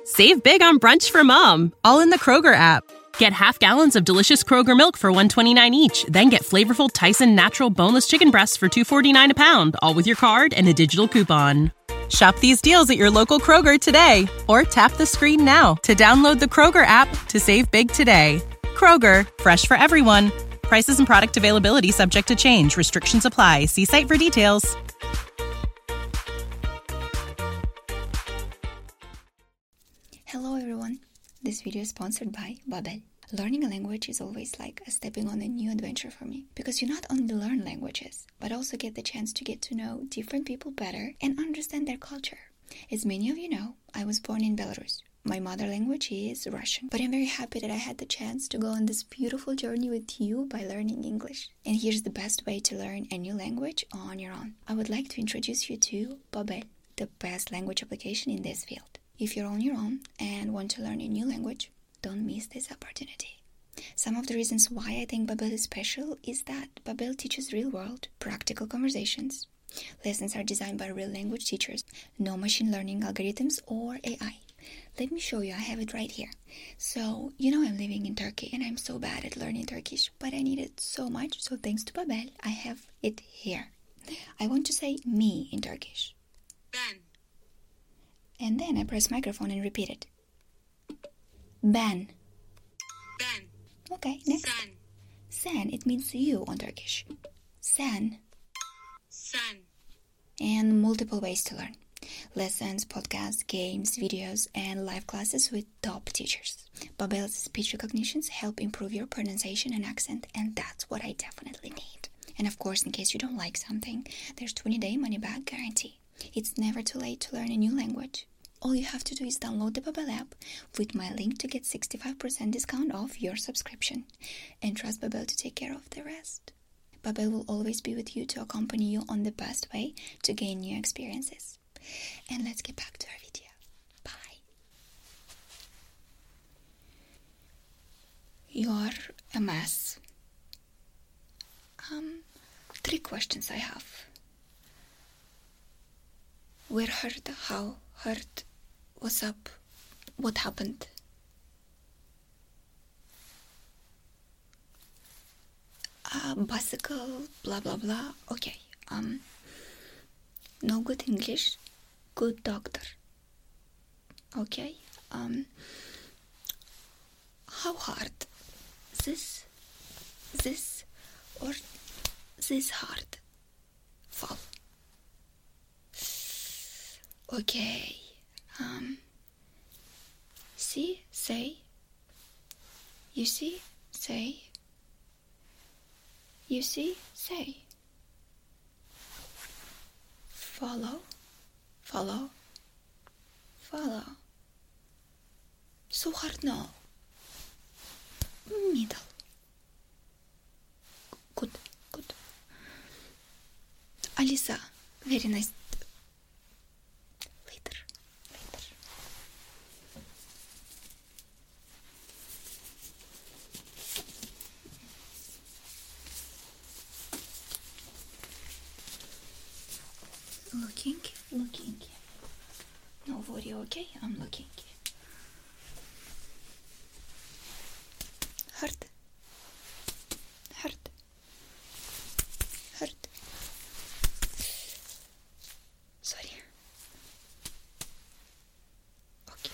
Save big on brunch for mom, all in the Kroger app. Get half gallons of delicious Kroger milk for $1.29 each. Then get flavorful Tyson natural boneless chicken breasts for $2.49 a pound, all with your card and a digital coupon. Shop these deals at your local Kroger today, or tap the screen now to download the Kroger app to save big today. Kroger, fresh for everyone. Prices and product availability subject to change. Restrictions apply. See site for details. Hello everyone. This video is sponsored by Babel. Learning a language is always like stepping on a new adventure for me, because you not only learn languages, but also get the chance to get to know different people better and understand their culture. As many of you know, I was born in Belarus. My mother language is Russian, but I'm very happy that I had the chance to go on this beautiful journey with you by learning English. And here's the best way to learn a new language on your own. I would like to introduce you to Babel, the best language application in this field. If you're on your own and want to learn a new language, don't miss this opportunity. Some of the reasons why I think Babel is special is that Babel teaches real-world, practical conversations. Lessons are designed by real language teachers, no machine learning algorithms or AI. Let me show you, I have it right here. So, you know I'm living in Turkey and I'm so bad at learning Turkish, but I need it so much, so thanks to Babel, I have it here. I want to say me in Turkish. Ben. And then I press microphone and repeat it. Ben. Ben. Okay, next. Sen. Sen, it means you on Turkish. Sen. Sen. And multiple ways to learn. Lessons, podcasts, games, videos, and live classes with top teachers. Babel's speech recognitions help improve your pronunciation and accent, and that's what I definitely need. And of course, in case you don't like something, there's 20-day money-back guarantee. It's never too late to learn a new language. All you have to do is download the Babel app with my link to get 65% discount off your subscription. And trust Babel to take care of the rest. Babel will always be with you to accompany you on the best way to gain new experiences. And let's get back to our video. Bye. You're a mess. 3 questions I have. Where hurt? How hurt? What's up? What happened? Bicycle, blah blah blah. Okay. No good English, good doctor. Okay. How hard? This, or this hard? Fall. Okay. See, say. You see, say. You see, say. Follow, follow, follow. So hard, no. Middle. Good, good. Alisa, very nice. Later. Looking. No worry, okay? I'm looking. Hurt. Sorry. Okay.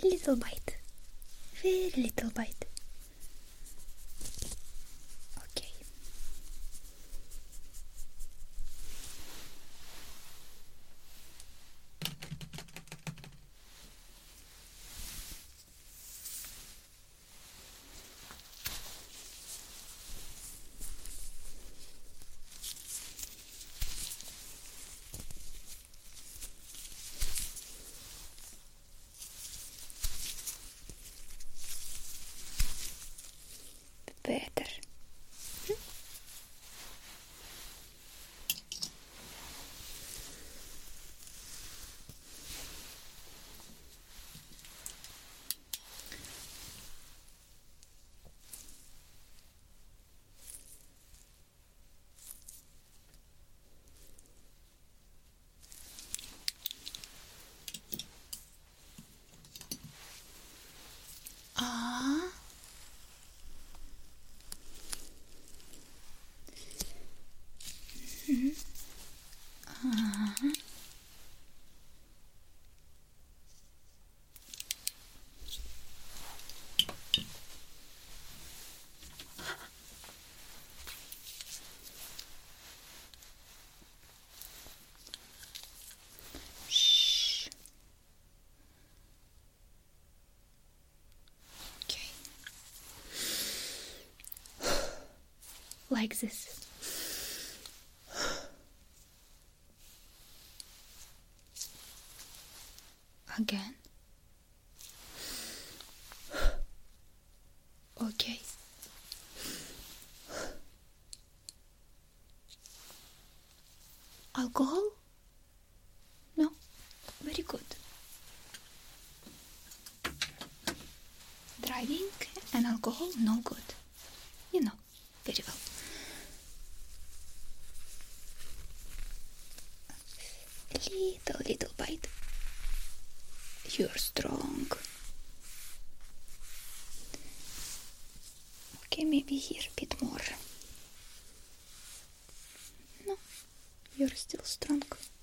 Little bite. Very little bite. Okay. Better. Ah. Shh. Okay. Like this. Again. Okay. Alcohol? No. Very good. Driving and alcohol? No good. You know, very well. Little bite. You're strong. Okay, maybe here a bit more. No, you're still strong.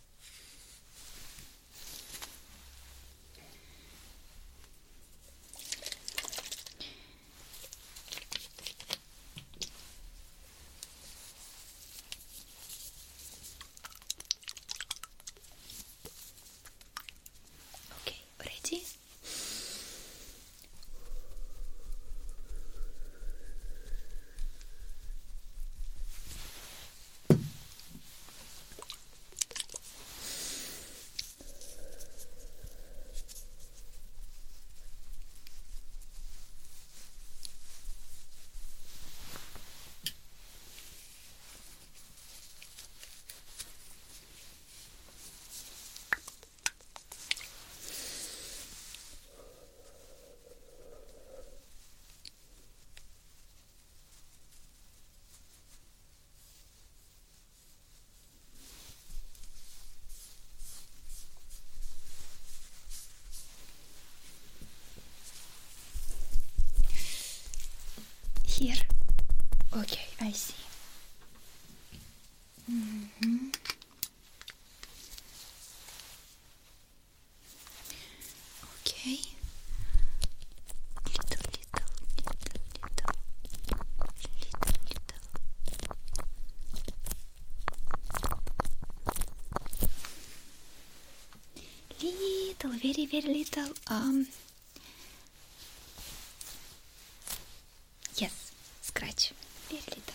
Okay, ready? Here. Okay, I see. Okay. Little, very, very little. Yes, scratch. Very little.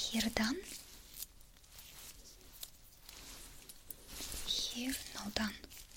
Here done. Here no done.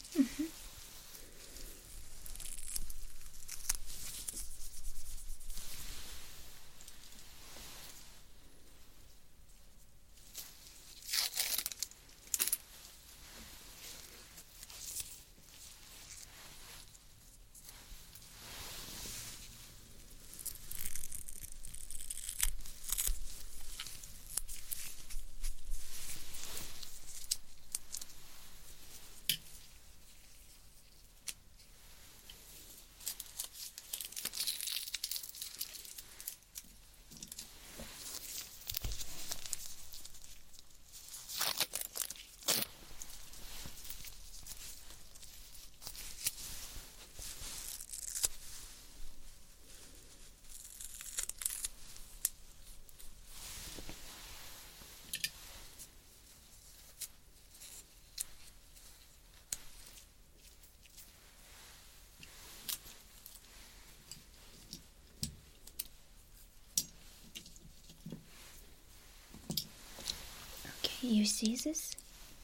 You see this?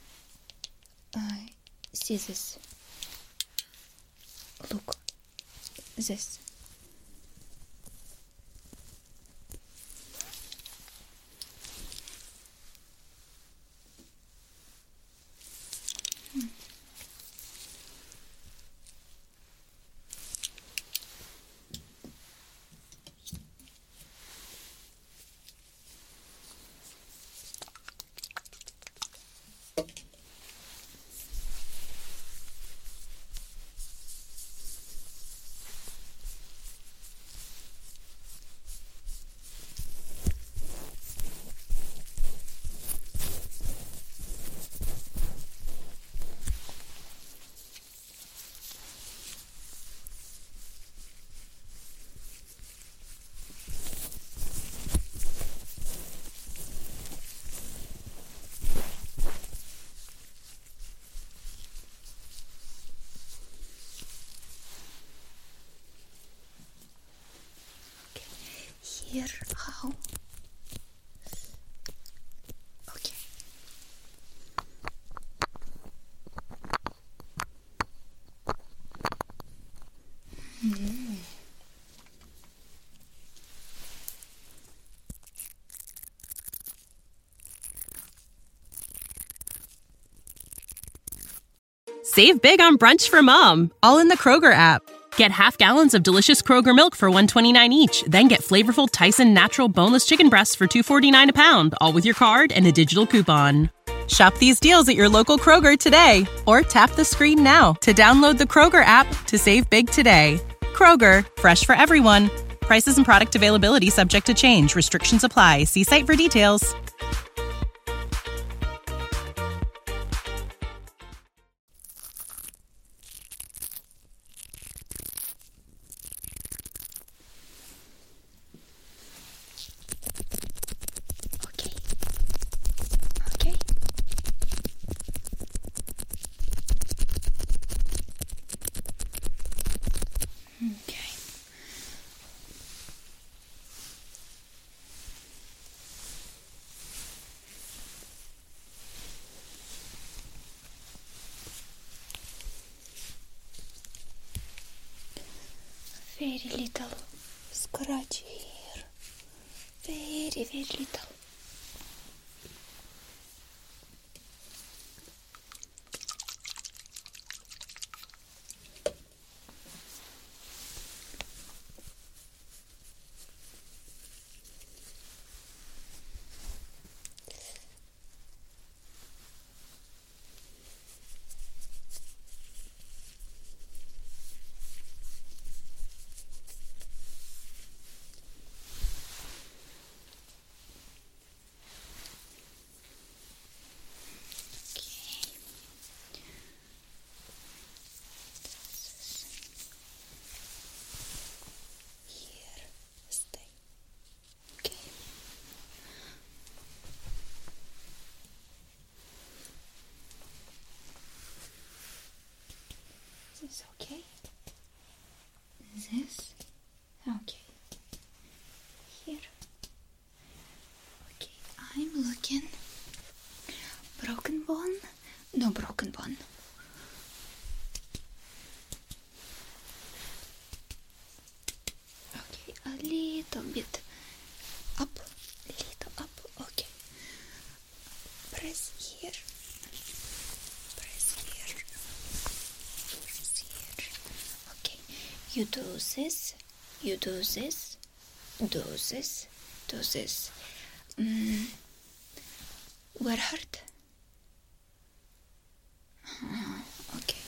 See this. Look, this. Here, how? Okay. Save big on brunch for mom, all in the Kroger app. Get half gallons of delicious Kroger milk for $1.29 each. Then get flavorful Tyson natural boneless chicken breasts for $2.49 a pound, all with your card and a digital coupon. Shop these deals at your local Kroger today, or tap the screen now to download the Kroger app to save big today. Kroger, fresh for everyone. Prices and product availability subject to change. Restrictions apply. See site for details. Very little scratch here. Very, very little. bun. Okay, a little bit up, little up. Okay. Press here. Press here. Press here. Okay. You do this. You do this. Do this. Do this. Where hurt? Okay.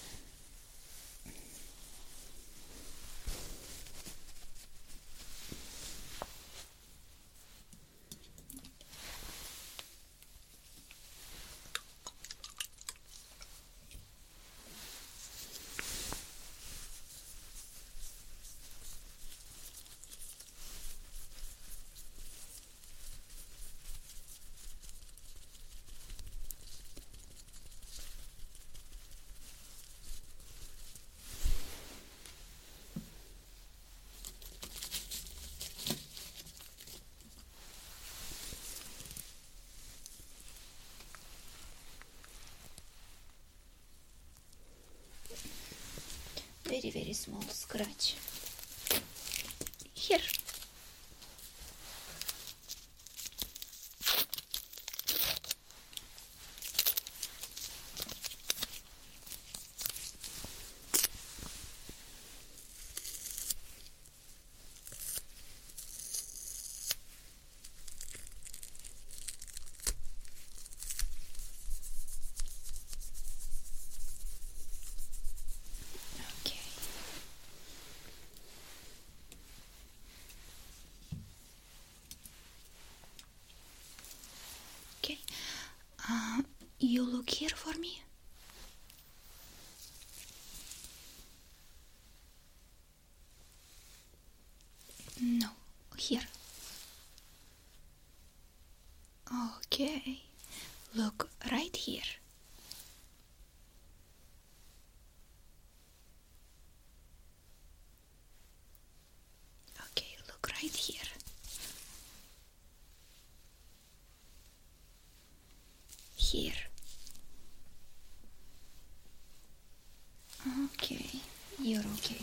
Very, very small scratch. Here. Okay. You look here for me. No, here. Okay. Look right here. Okay, look right here. Here. Okay, you're okay.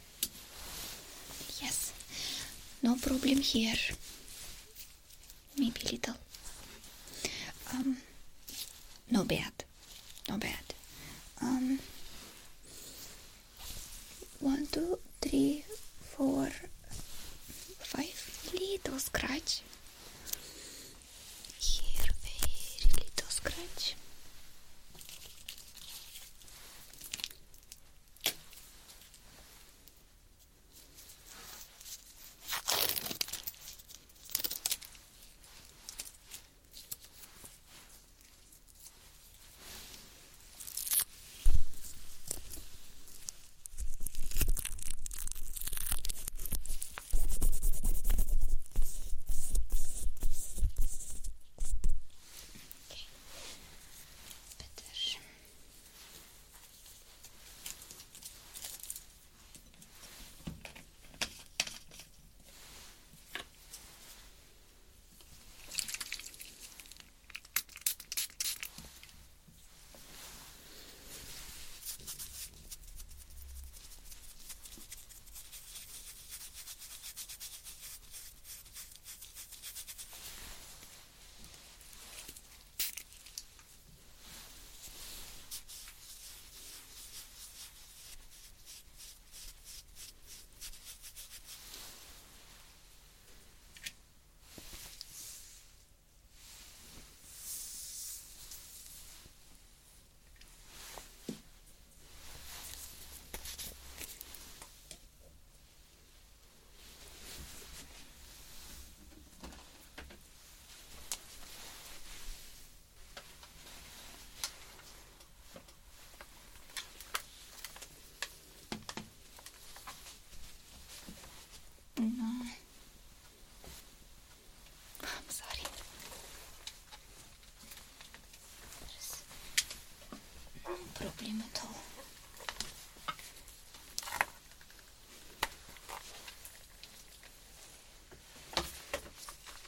Yes, no problem here. Maybe little. No bad. No bad. 1, 2, 3, 4, 5. Little scratch. Here, very little scratch. No. I'm sorry. There's no problem at all.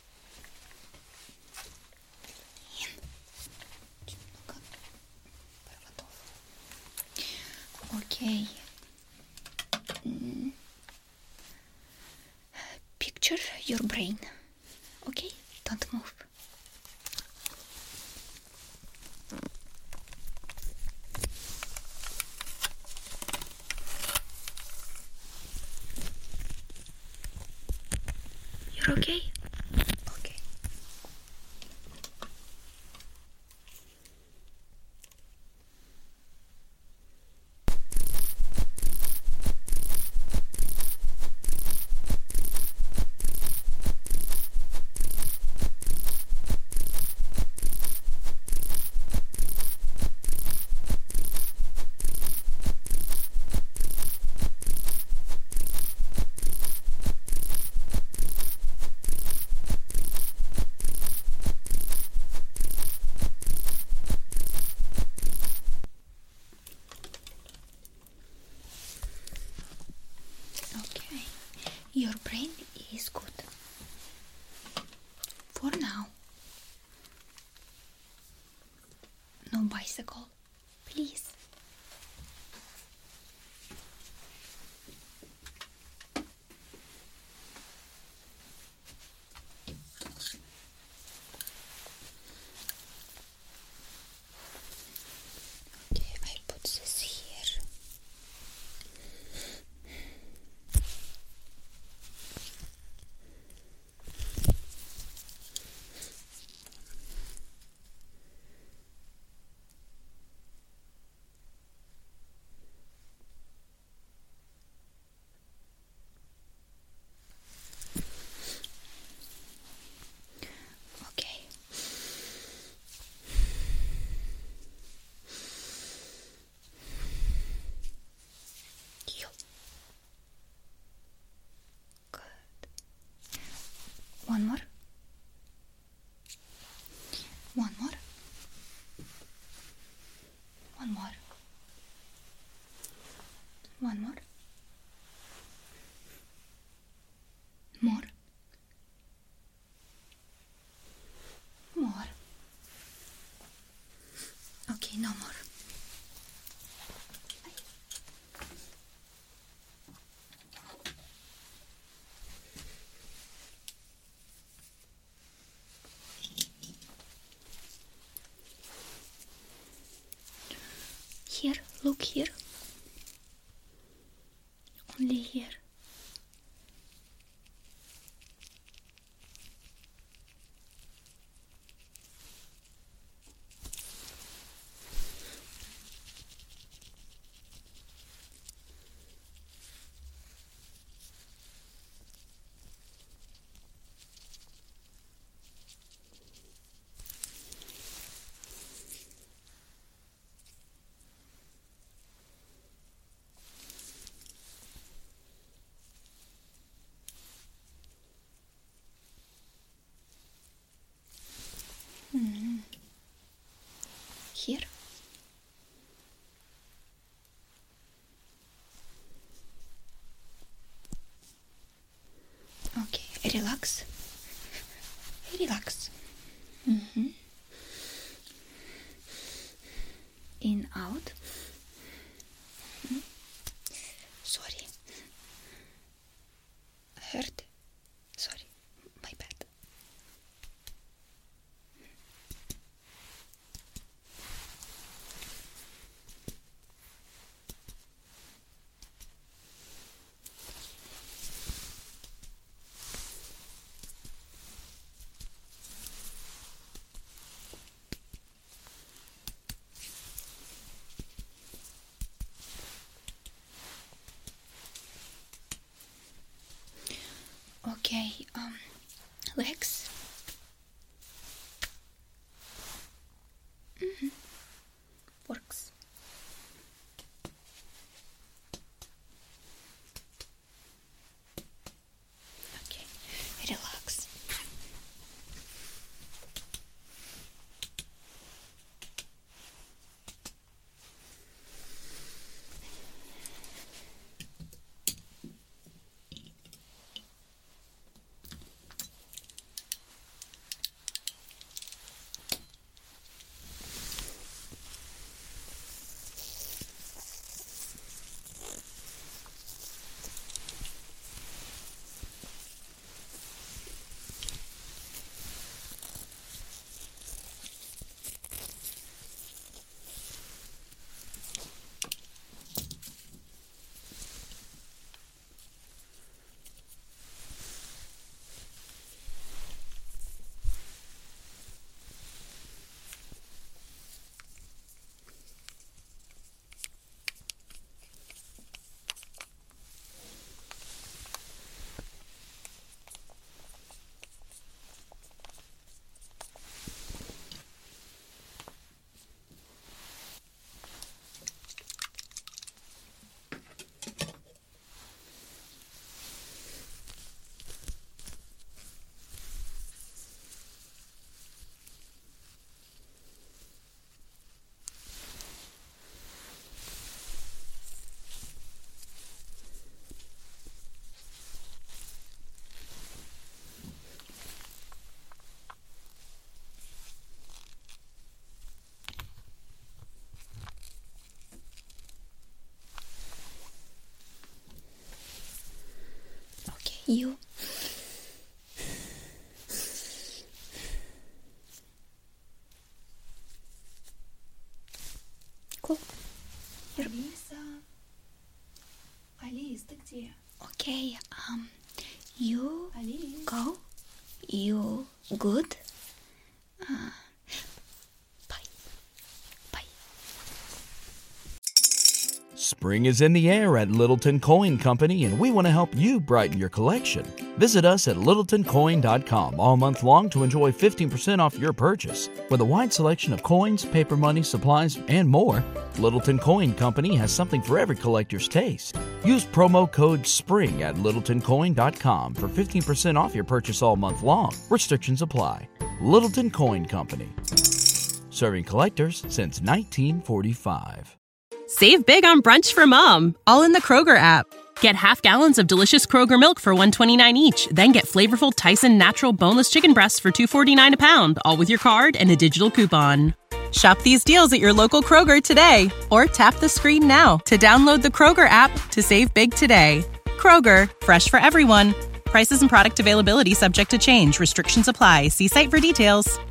Немного Okay. Picture your brain. Okay? Don't move. You're okay? Okay. Okay. Your brain is good. For now. No bicycle, please. Okay, I put this here. Okay. Yo. Good. One more. One more. One more. One more. More. More. Okay, no more. Here, look here. Only here. Here. Okay, relax. Relax. In, out. Sorry. Hurt. Sorry. My bad. Okay, legs. Works. Okay, relax. You. Cool. Алис, ты где? Okay, you Алис. go. You good? Bye. Bye. Spring is in the air at Littleton Coin Company, and we want to help you brighten your collection. Visit us at littletoncoin.com all month long to enjoy 15% off your purchase. With a wide selection of coins, paper money, supplies, and more, Littleton Coin Company has something for every collector's taste. Use promo code SPRING at littletoncoin.com for 15% off your purchase all month long. Restrictions apply. Littleton Coin Company. Serving collectors since 1945. Save big on brunch for mom, all in the Kroger app. Get half gallons of delicious Kroger milk for $1.29 each. Then get flavorful Tyson natural boneless chicken breasts for $2.49 a pound, all with your card and a digital coupon. Shop these deals at your local Kroger today, or tap the screen now to download the Kroger app to save big today. Kroger, fresh for everyone. Prices and product availability subject to change. Restrictions apply. See site for details.